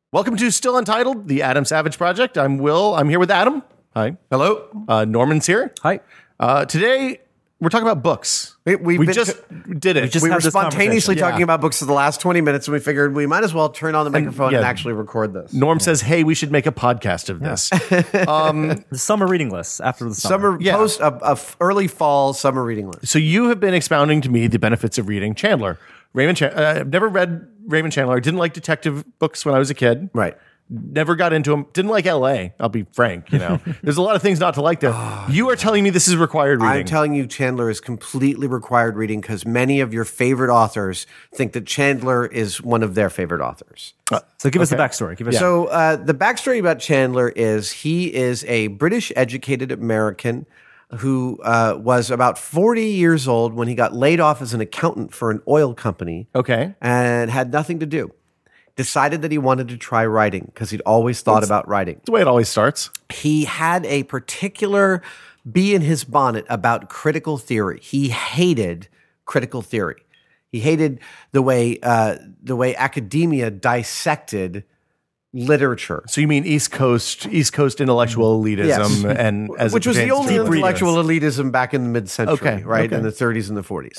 Welcome to Still Untitled, the Adam Savage Project. I'm Will. I'm here with Adam. Hi. Hello. Norman's here. Hi. Today, we're talking about books. We just did it. We were spontaneously talking Yeah. about books for the last 20 minutes, and we figured we might as well turn on the microphone and actually record this. Norm says, hey, we should make a podcast of this. The summer reading list after the summer. Post early fall summer reading list. So you have been expounding to me the benefits of reading Chandler. I've never read Raymond Chandler. I didn't like detective books when I was a kid. Right. Never got into them. Didn't like L.A. I'll be frank. There's a lot of things not to like there. You are telling me this is required reading. I'm telling you, Chandler is completely required reading because many of your favorite authors think that Chandler is one of their favorite authors. So give us the backstory. So the backstory about Chandler is he is a British educated American who was about 40 years old when he got laid off as an accountant for an oil company. Okay. And had nothing to do. Decided that he wanted to try writing because he'd always thought about writing. That's the way it always starts. He had a particular bee in his bonnet about critical theory. He hated critical theory. He hated the way academia dissected literature. So you mean East Coast intellectual elitism, Yes. and as Which it was the pertains only to intellectual elitism back in the mid-century, right? In the 30s and the 40s.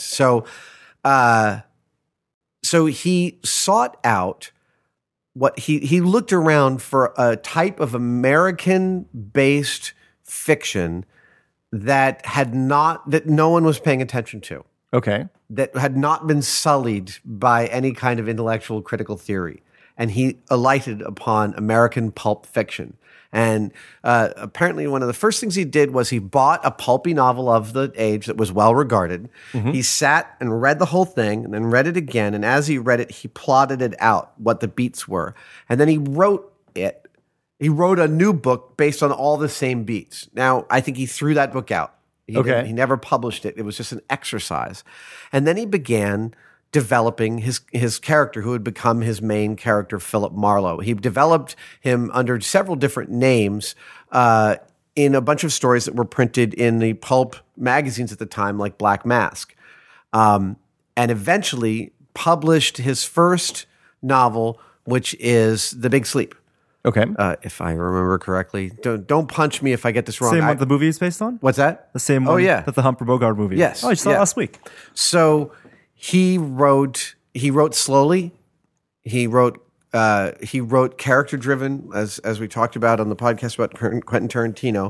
So he sought out what he looked around for a type of American-based fiction that no one was paying attention to. Okay. That had not been sullied by any kind of intellectual critical theory. And he alighted upon American pulp fiction. And apparently one of the first things he did was he bought a pulpy novel of the age that was well regarded. Mm-hmm. He sat and read the whole thing and then read it again. And as he read it, he plotted it out, what the beats were. And then he wrote it. He wrote a new book based on all the same beats. Now, I think he threw that book out. He never published it. It was just an exercise. And then he began developing his character, who would become his main character, Philip Marlowe. He developed him under several different names in a bunch of stories that were printed in the pulp magazines at the time, like Black Mask, and eventually published his first novel, which is The Big Sleep. Okay. If I remember correctly. Don't punch me if I get this wrong. Same one the movie is based on? What's that? The same one. Oh, yeah. That the Humphrey Bogart movie. Yes. Oh, I saw it last week. So he wrote slowly. He wrote character driven, as we talked about on the podcast about Quentin Tarantino.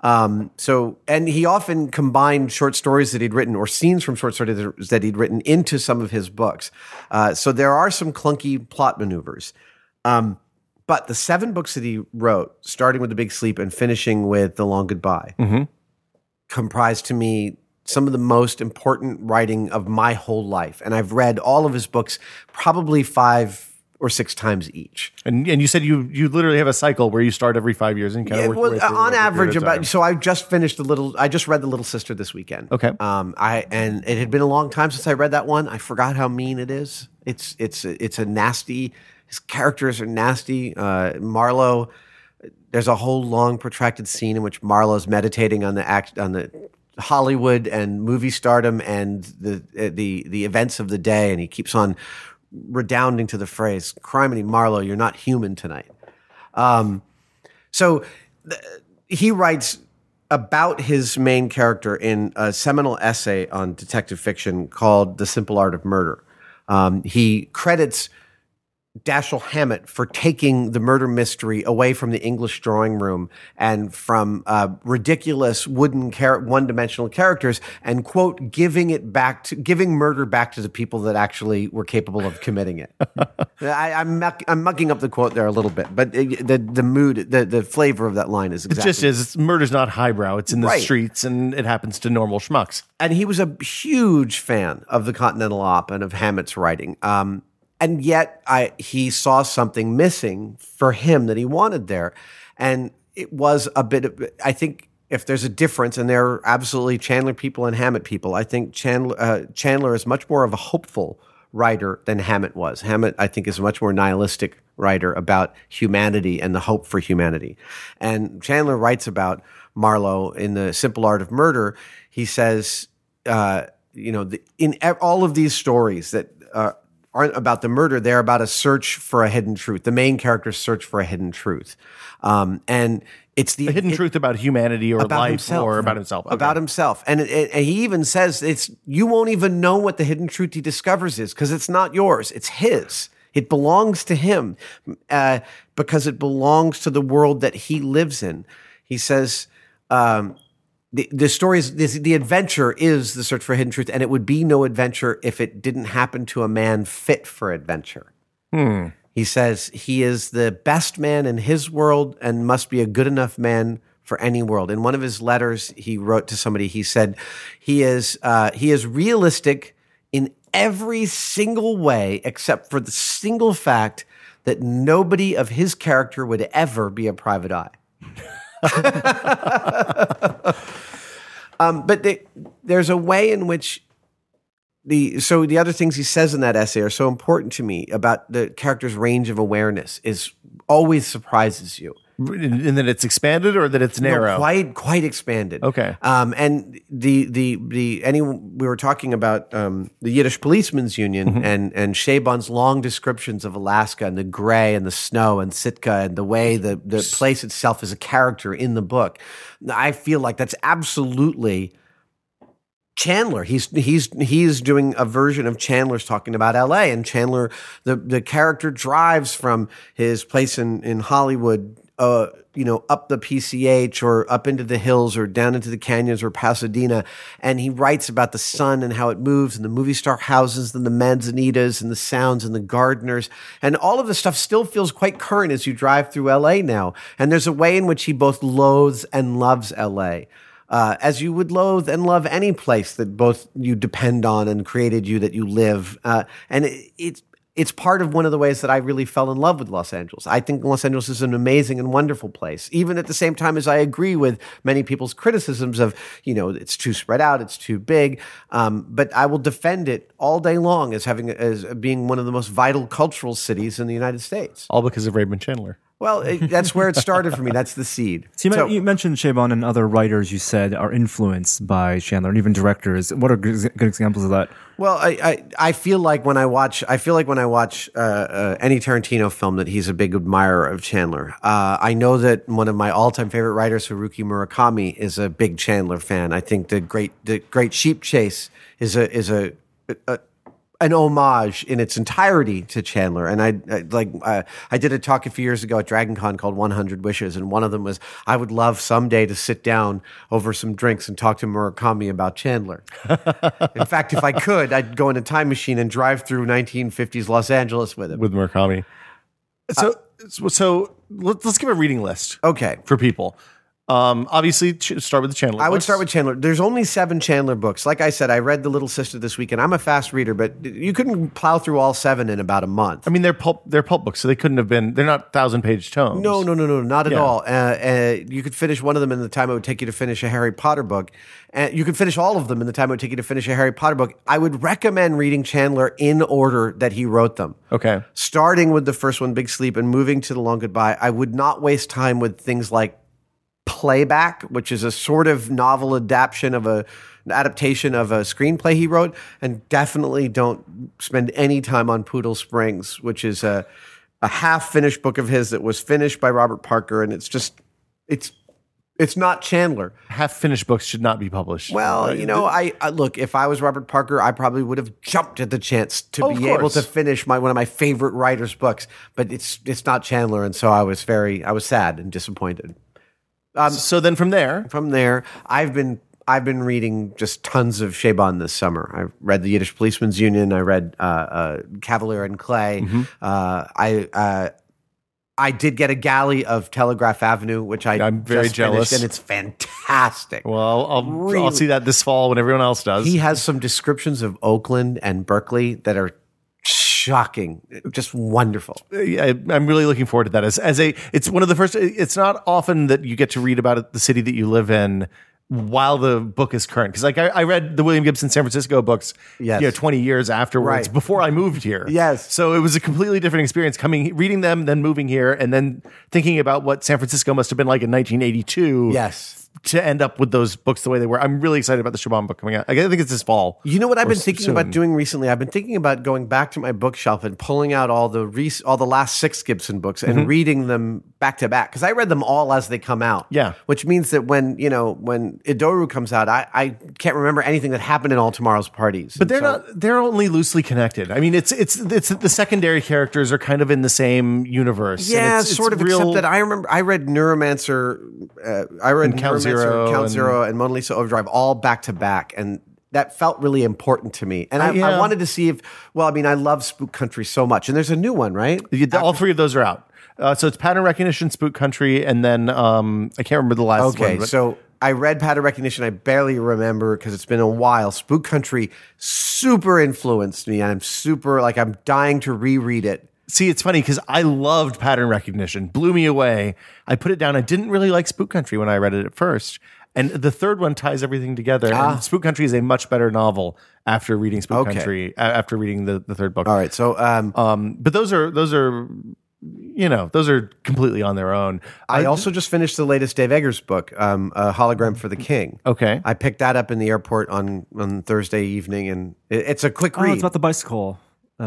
And he often combined short stories that he'd written or scenes from short stories that he'd written into some of his books. So there are some clunky plot maneuvers. But the 7 books that he wrote, starting with The Big Sleep and finishing with The Long Goodbye, comprise to me some of the most important writing of my whole life. And I've read all of his books probably 5 or 6 times each. And you said you literally have a cycle where you start every 5 years and kind of work your way through on average about. So I just finished I just read The Little Sister this weekend. Okay. And it had been a long time since I read that one. I forgot how mean it is. It's a nasty. His characters are nasty. Marlowe. There's a whole long protracted scene in which Marlowe's meditating on the Hollywood and movie stardom and the events of the day, and he keeps on redounding to the phrase, "Criminy Marlowe, you're not human tonight." He writes about his main character in a seminal essay on detective fiction called "The Simple Art of Murder." He credits Dashiell Hammett for taking the murder mystery away from the English drawing room and from ridiculous wooden one-dimensional characters and, quote, giving murder back to the people that actually were capable of committing it. I'm mucking up the quote there a little bit, but the mood, the flavor of that line is exactly. It just is. Murder's not highbrow. It's in the Right. streets, and it happens to normal schmucks. And he was a huge fan of the Continental Op and of Hammett's writing. And yet he saw something missing for him that he wanted there. And it was a bit of, I think if there's a difference, and there are absolutely Chandler people and Hammett people, I think Chandler is much more of a hopeful writer than Hammett was. Hammett, I think, is a much more nihilistic writer about humanity and the hope for humanity. And Chandler writes about Marlowe in The Simple Art of Murder. He says, in all of these stories that aren't about the murder. They're about a search for a hidden truth. The main character's search for a hidden truth. And it's a hidden truth about humanity or life himself. Or about himself. Okay. About himself. And he even says you won't even know what the hidden truth he discovers is because it's not yours. It's his. It belongs to him because it belongs to the world that he lives in. He says, the story is the adventure is the search for hidden truth, and it would be no adventure if it didn't happen to a man fit for adventure. He says he is the best man in his world and must be a good enough man for any world. In one of his letters he wrote to somebody, he said he is realistic in every single way except for the single fact that nobody of his character would ever be a private eye. But there's a way in which the other things he says in that essay are so important to me about the character's range of awareness is always surprises you. And that it's expanded or that it's narrow? No, quite expanded. Okay. And we were talking about the Yiddish Policemen's Union and Chabon's long descriptions of Alaska and the gray and the snow and Sitka and the way the place itself is a character in the book. I feel like that's absolutely Chandler. He's doing a version of Chandler's talking about L.A. and Chandler, the character drives from his place in Hollywood, up the PCH or up into the hills or down into the canyons or Pasadena. And he writes about the sun and how it moves and the movie star houses and the manzanitas and the sounds and the gardeners. And all of this stuff still feels quite current as you drive through LA now. And there's a way in which he both loathes and loves LA. As you would loathe and love any place that both you depend on and created you, that you live. And it's part of one of the ways that I really fell in love with Los Angeles. I think Los Angeles is an amazing and wonderful place, even at the same time as I agree with many people's criticisms of, it's too spread out, it's too big. But I will defend it all day long as being one of the most vital cultural cities in the United States. All because of Raymond Chandler. Well, that's where it started for me. That's the seed. So you mentioned Chabon and other writers you said are influenced by Chandler and even directors. What are good examples of that? Well, I feel like when I watch any Tarantino film that he's a big admirer of Chandler. I know that one of my all-time favorite writers, Haruki Murakami, is a big Chandler fan. I think the Great Sheep Chase is an homage in its entirety to Chandler. And I did a talk a few years ago at DragonCon called 100 Wishes. And one of them was, I would love someday to sit down over some drinks and talk to Murakami about Chandler. In fact, if I could, I'd go in a time machine and drive through 1950s Los Angeles with him. With Murakami. So let's give a reading list. Okay. For people. Obviously, start with the Chandler books. I would start with Chandler. There's only 7 Chandler books. Like I said, I read The Little Sister this week, and I'm a fast reader, but you couldn't plow through all 7 in about a month. I mean, they're pulp books, so they couldn't have been. They're not 1,000-page tomes. No, not at all. You could finish one of them in the time it would take you to finish a Harry Potter book. And you could finish all of them in the time it would take you to finish a Harry Potter book. I would recommend reading Chandler in order that he wrote them. Okay. Starting with the first one, Big Sleep, and moving to The Long Goodbye. I would not waste time with things like Playback, which is a sort of novel adaptation of an adaptation of a screenplay he wrote, and definitely don't spend any time on Poodle Springs, which is a half-finished book of his that was finished by Robert Parker, and it's not Chandler. Half-finished books should not be published. Well, I look, if I was Robert Parker, I probably would have jumped at the chance to be able to finish one of my favorite writers' books, but it's not Chandler, and so I was sad and disappointed. So then from there, I've been reading just tons of Chabon this summer. I read The Yiddish Policemen's Union. I read Cavalier and Clay. Mm-hmm. I did get a galley of Telegraph Avenue, which I'm very jealous, and it's fantastic. Well, I'll see that this fall when everyone else does. He has some descriptions of Oakland and Berkeley that are shocking, just wonderful. I'm really looking forward to that. It's one of the first. It's not often that you get to read about the city that you live in while the book is current. Because I read the William Gibson San Francisco books, 20 years afterwards, before I moved here. Yes, so it was a completely different experience reading them, then moving here, and then thinking about what San Francisco must have been like in 1982. Yes. to end up with those books the way they were. I'm really excited about the Shaban book coming out. I think it's this fall. You know what I've been thinking soon. about doing recently? I've been thinking about going back to my bookshelf and pulling out all the last 6 Gibson books and reading them back to back, because I read them all as they come out. Yeah. Which means that when Idoru comes out, I can't remember anything that happened in All Tomorrow's Parties. But they're only loosely connected. I mean, it's the secondary characters are kind of in the same universe. Yeah, it's sort of. Except that I remember I read Neuromancer, Count Zero, Count Zero, and Mona Lisa Overdrive all back to back, and that felt really important to me. And I wanted to see if. Well, I mean, I love Spook Country so much, and there's a new one, right? All 3 of those are out. So it's Pattern Recognition, Spook Country, and then I can't remember the last one. Okay, so I read Pattern Recognition. I barely remember because it's been a while. Spook Country super influenced me, and I'm dying to reread it. See, it's funny because I loved Pattern Recognition, blew me away. I put it down. I didn't really like Spook Country when I read it at first. And the third one ties everything together. And Spook Country is a much better novel after reading Spook Country, after reading the third book. All right. So, but those are completely on their own. I also just finished the latest Dave Eggers book, A Hologram for the King. Okay. I picked that up in the airport on Thursday evening, and it's a quick read. It's about the bicycle.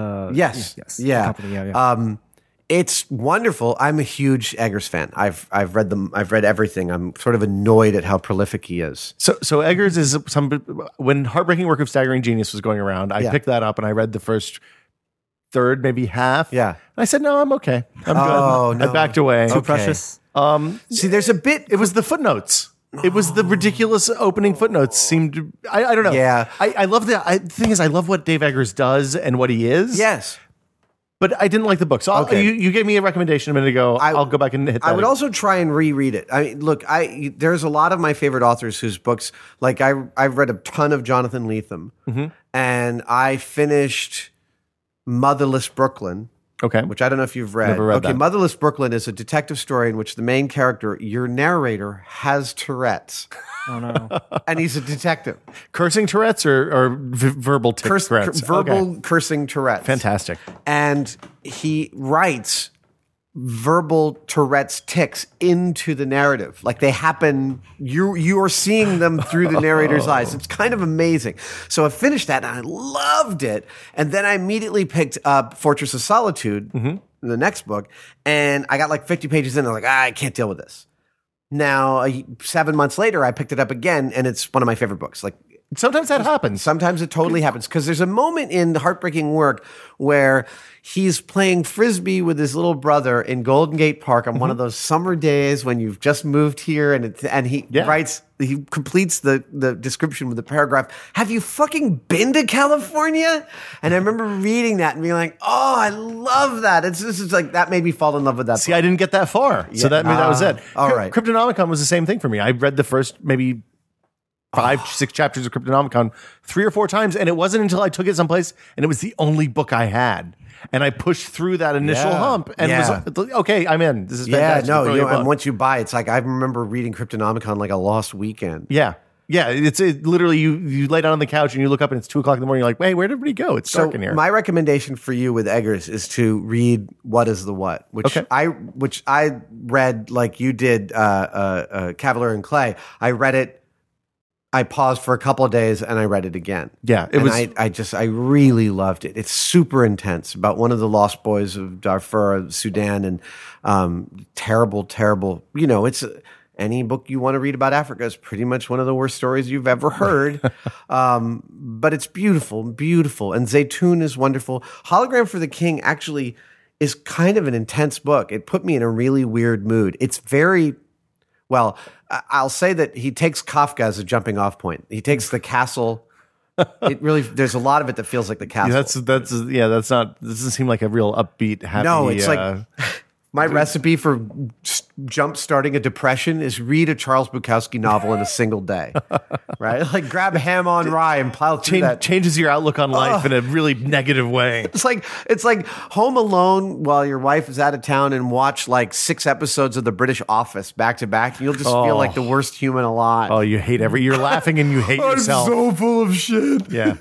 Yes. Yeah. Company, yeah. It's wonderful. I'm a huge Eggers fan. I've read them. I've read everything. I'm sort of annoyed at how prolific he is. So Eggers is when Heartbreaking Work of Staggering Genius was going around, I picked that up and I read the first third, maybe half. Yeah. And I said, no, I'm okay. I'm Oh, good. no. I backed away. Too precious. See, there's a bit. It was the footnotes. It was the ridiculous opening footnotes. Seemed to, I don't know. Yeah. I love the thing is I love what Dave Eggers does and what he is. Yes. But I didn't like the book. So you gave me a recommendation a minute ago. I'll go back and hit that. I would also try and reread it. I mean, look, there's a lot of my favorite authors whose books, like I've read a ton of Jonathan Lethem, and I finished Motherless Brooklyn. Okay. Which I don't know if you've read. Never read that. Motherless Brooklyn is a detective story in which the main character, your narrator, has Tourette's. Oh, no. And he's a detective. Cursing Tourette's or verbal Tourette's? Verbal cursing Tourette's. Fantastic. And he writes verbal Tourette's tics into the narrative. Like they happen, you are seeing them through the narrator's eyes. It's kind of amazing. So I finished that and I loved it. And then I immediately picked up Fortress of Solitude, the next book, and I got like 50 pages in and I was like, I can't deal with this. Now, 7 months later, I picked it up again, and it's one of my favorite books. Like sometimes that happens. Sometimes it totally happens because there's a moment in Heartbreaking Work where he's playing frisbee with his little brother in Golden Gate Park on one of those summer days when you've just moved here, and he writes. He completes the description with the paragraph, have you fucking been to California? And I remember reading that and being like, oh, I love that. This is like, that made me fall in love with that See, book. I didn't get that far. So that was it. All right. Cryptonomicon was the same thing for me. I read the first maybe 5-6 chapters of Cryptonomicon 3 or 4 times, and it wasn't until I took it someplace and it was the only book I had. And I pushed through that initial hump and was okay, I'm in. This is fantastic. And once you buy, it's like I remember reading Cryptonomicon like a lost weekend. Yeah. It's literally you lay down on the couch and you look up and it's 2:00 in the morning. You're like, wait, where'd everybody go? It's dark in here. My recommendation for you with Eggers is to read What Is the What, which I read like you did, Cavalier and Clay. I read it. I paused for a couple of days and I read it again. Yeah, I really loved it. It's super intense about one of the lost boys of Darfur, Sudan, and terrible. You know, it's any book you want to read about Africa is pretty much one of the worst stories you've ever heard. But it's beautiful, and Zaytoun is wonderful. Hologram for the King actually is kind of an intense book. It put me in a really weird mood. It's very. Well, I'll say that he takes Kafka as a jumping off point. He takes the castle. There's a lot of it that feels like the castle. That's not, this doesn't seem like a real upbeat, happy. No, it's like my recipe for jump starting a depression is read a Charles Bukowski novel in a single day, right? Like grab a ham on rye and plow through that. Changes your outlook on life in a really negative way. It's like Home Alone while your wife is out of town and watch like 6 episodes of The British Office back to back. And you'll just feel like the worst human alive. Oh, you hate you're laughing and you hate yourself. I'm so full of shit. Yeah.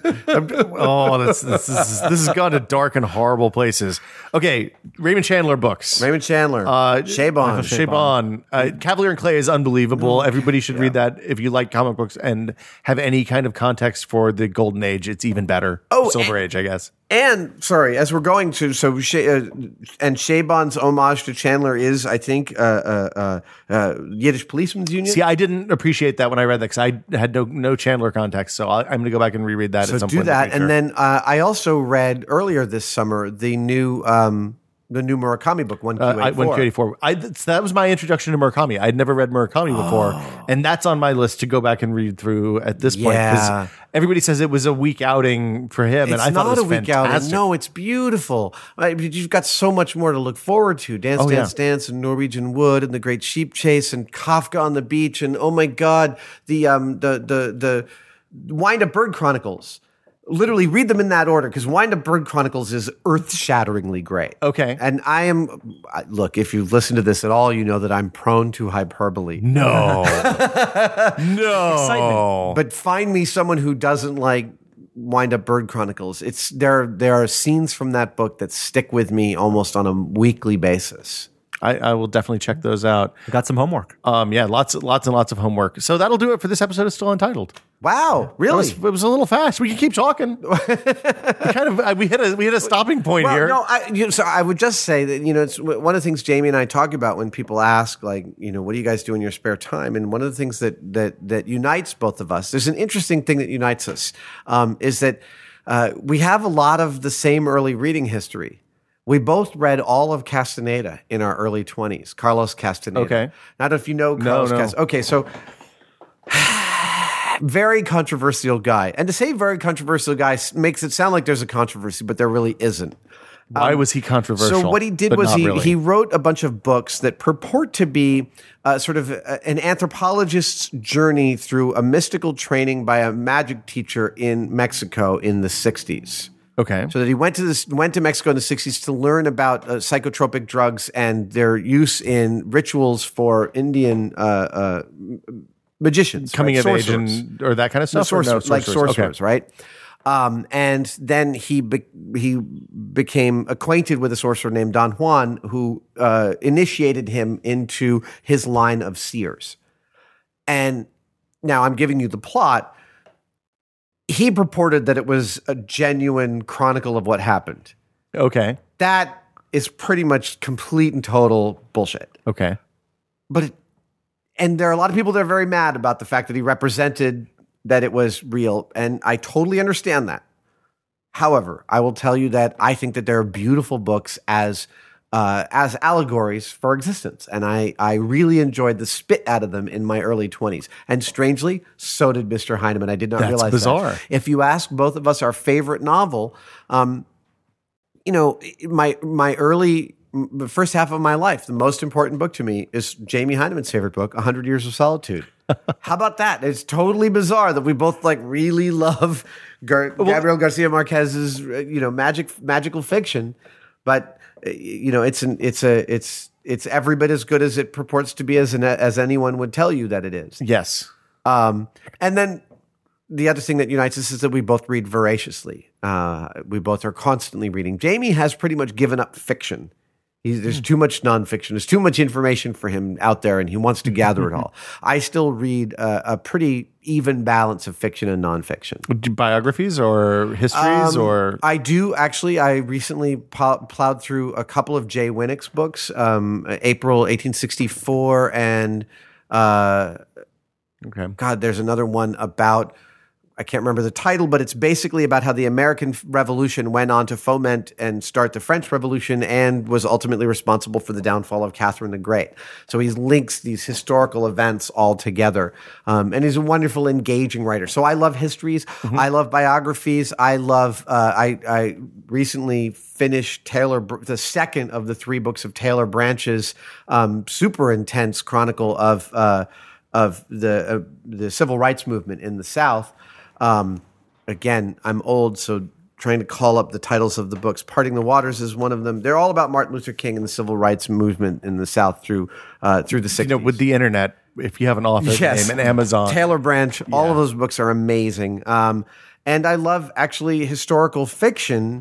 This has gone to dark and horrible places. Okay, Raymond Chandler books. Raymond Chandler. Chabon. Bond. Cavalier and Clay is unbelievable. Everybody should read that. If you like comic books and have any kind of context for the Golden Age, it's even better. Silver Age, I guess. And sorry, as we're going to, so Chabon's homage to Chandler is, I think, Yiddish Policeman's Union. See, I didn't appreciate that when I read that because I had no Chandler context. So I'm going to go back and reread that at some point. So do that, and then I also read earlier this summer the new Murakami book, 1Q84. 1Q84. That was my introduction to Murakami. I'd never read Murakami before, and that's on my list to go back and read through at this point. Because everybody says it was a weak outing for him, and I thought it was fantastic. Outing. No, it's beautiful. You've got so much more to look forward to. Dance, and Norwegian Wood, and The Great Sheep Chase, and Kafka on the Beach, and oh my God, the Wind Up Bird Chronicles. Literally read them in that order because Wind Up Bird Chronicles is earth-shatteringly great. Okay. And look, if you listen to this at all, you know that I'm prone to hyperbole. No. No. Excitement. But find me someone who doesn't like Wind Up Bird Chronicles. There are scenes from that book that stick with me almost on a weekly basis. I will definitely check those out. I got some homework. Lots and lots of homework. So that'll do it for this episode of Still Untitled. Wow, really? It was a little fast. We can keep talking. we hit a stopping point here. No, so I would just say that it's one of the things Jamie and I talk about when people ask, like, what do you guys do in your spare time? And one of the things that unites both of us, there's an interesting thing that unites us, is that we have a lot of the same early reading history. We both read all of Castaneda in our early 20s, Carlos Castaneda. Okay. I don't know if you know Carlos Castaneda. Okay, so very controversial guy. And to say very controversial guy makes it sound like there's a controversy, but there really isn't. Why was he controversial? So what he did was he wrote a bunch of books that purport to be sort of an anthropologist's journey through a mystical training by a magic teacher in Mexico in the 60s. Okay. So that he went to Mexico in the 60s to learn about psychotropic drugs and their use in rituals for Indian magicians. Coming of age or that kind of stuff? Sorcerers, right? And then he became acquainted with a sorcerer named Don Juan who initiated him into his line of seers. And now I'm giving you the plot. He purported that it was a genuine chronicle of what happened. Okay. That is pretty much complete and total bullshit. Okay. And there are a lot of people that are very mad about the fact that he represented that it was real, and I totally understand that. However, I will tell you that I think that there are beautiful books as allegories for existence. And I really enjoyed the spit out of them in my early 20s. And strangely, so did Mr. Heinemann. I did not realize bizarre. That. If you ask both of us our favorite novel, the first half of my life, the most important book to me is Jamie Heinemann's favorite book, 100 Years of Solitude. How about that? It's totally bizarre that we both really love Gabriel Garcia Marquez's magical fiction, but it's every bit as good as it purports to be as anyone would tell you that it is. Yes. And then the other thing that unites us is that we both read voraciously. We both are constantly reading. Jamie has pretty much given up fiction. There's too much nonfiction. There's too much information for him out there, and he wants to gather it all. I still read a pretty even balance of fiction and nonfiction. Biographies or histories or? I do, actually. I recently plowed through a couple of Jay Winnick's books, April 1864 and God, there's another one about... I can't remember the title, but it's basically about how the American Revolution went on to foment and start the French Revolution and was ultimately responsible for the downfall of Catherine the Great. So he links these historical events all together. And he's a wonderful, engaging writer. So I love histories. Mm-hmm. I love biographies. I love, I recently finished the second of the 3 books of Taylor Branch's super intense chronicle of the civil rights movement in the South. Again, I'm old, so trying to call up the titles of the books. Parting the Waters is one of them. They're all about Martin Luther King and the civil rights movement in the South through the 60s. With the internet, if you have an author name and Amazon. Taylor Branch, all of those books are amazing. And I love actually historical fiction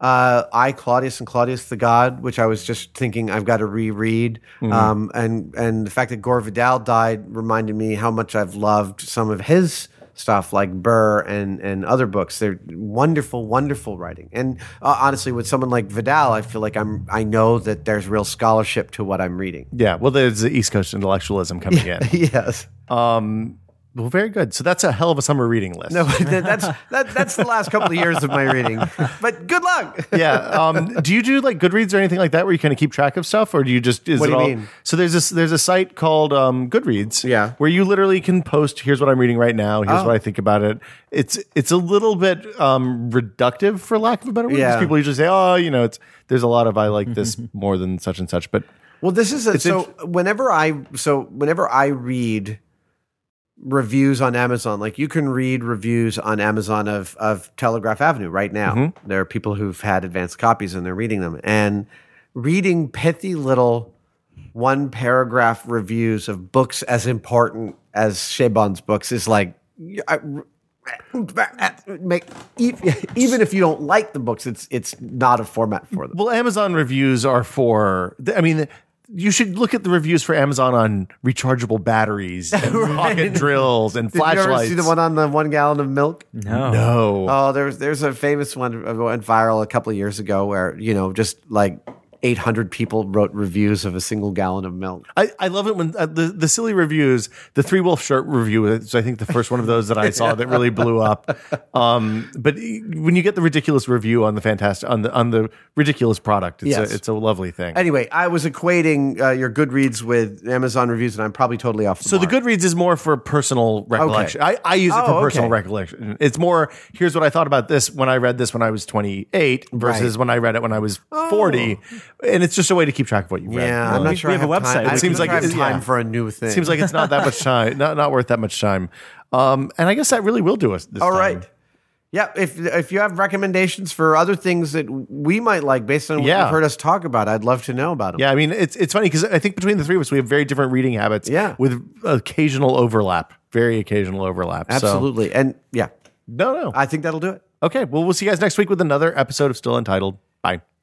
I, Claudius and Claudius the God, which I was just thinking I've got to reread. And the fact that Gore Vidal died reminded me how much I've loved some of his stuff like Burr and other books. They're wonderful, wonderful writing. And honestly, with someone like Vidal, I feel like I know that there's real scholarship to what I'm reading. Yeah, well, there's the East Coast intellectualism coming in. Yes. Well, very good. So that's a hell of a summer reading list. No, that's the last couple of years of my reading. But good luck. Yeah. Do you do like Goodreads or anything like that where you kind of keep track of stuff, or do you just? What do you mean? So there's a site called Goodreads. Yeah. Where you literally can post. Here's what I'm reading right now. Here's what I think about it. It's a little bit reductive, for lack of a better word. Yeah. Because people usually say, there's a lot of I like this more than such and such. But well, this is whenever I read reviews on Amazon, like you can read reviews on Amazon of Telegraph Avenue right now. There are people who've had advanced copies and they're reading them, and reading pithy little one paragraph reviews of books as important as Chabon's books is like, even if you don't like the books, it's not a format for them. Well, Amazon reviews are for, you should look at the reviews for Amazon on rechargeable batteries and pocket drills and flashlights. Did you ever see the one on the 1 gallon of milk? No. Oh, there's a famous one that went viral a couple of years ago where, just like 800 people wrote reviews of a single gallon of milk. I love it when the silly reviews, the Three Wolf Shirt review is I think the first one of those that I saw that really blew up. But when you get the ridiculous review on the ridiculous product, it's a lovely thing. Anyway, I was equating your Goodreads with Amazon reviews, and I'm probably totally off the mark. The Goodreads is more for personal recollection. Okay. I use it for personal recollection. It's more, here's what I thought about this when I read this when I was 28 versus when I read it when I was 40. And it's just a way to keep track of what you've read. Yeah, I'm not sure we have a website. Time. It seems like it's it's time for a new thing. Seems like it's not that much time, not worth that much time. And I guess that really will do us this All time. right. Yeah, if you have recommendations for other things that we might like based on what you've heard us talk about, I'd love to know about them. Yeah, I mean, it's funny because I think between the three of us, we have very different reading habits with occasional overlap, very occasional overlap. Absolutely. So, and yeah. No. I think that'll do it. Okay, well, we'll see you guys next week with another episode of Still Untitled. Bye.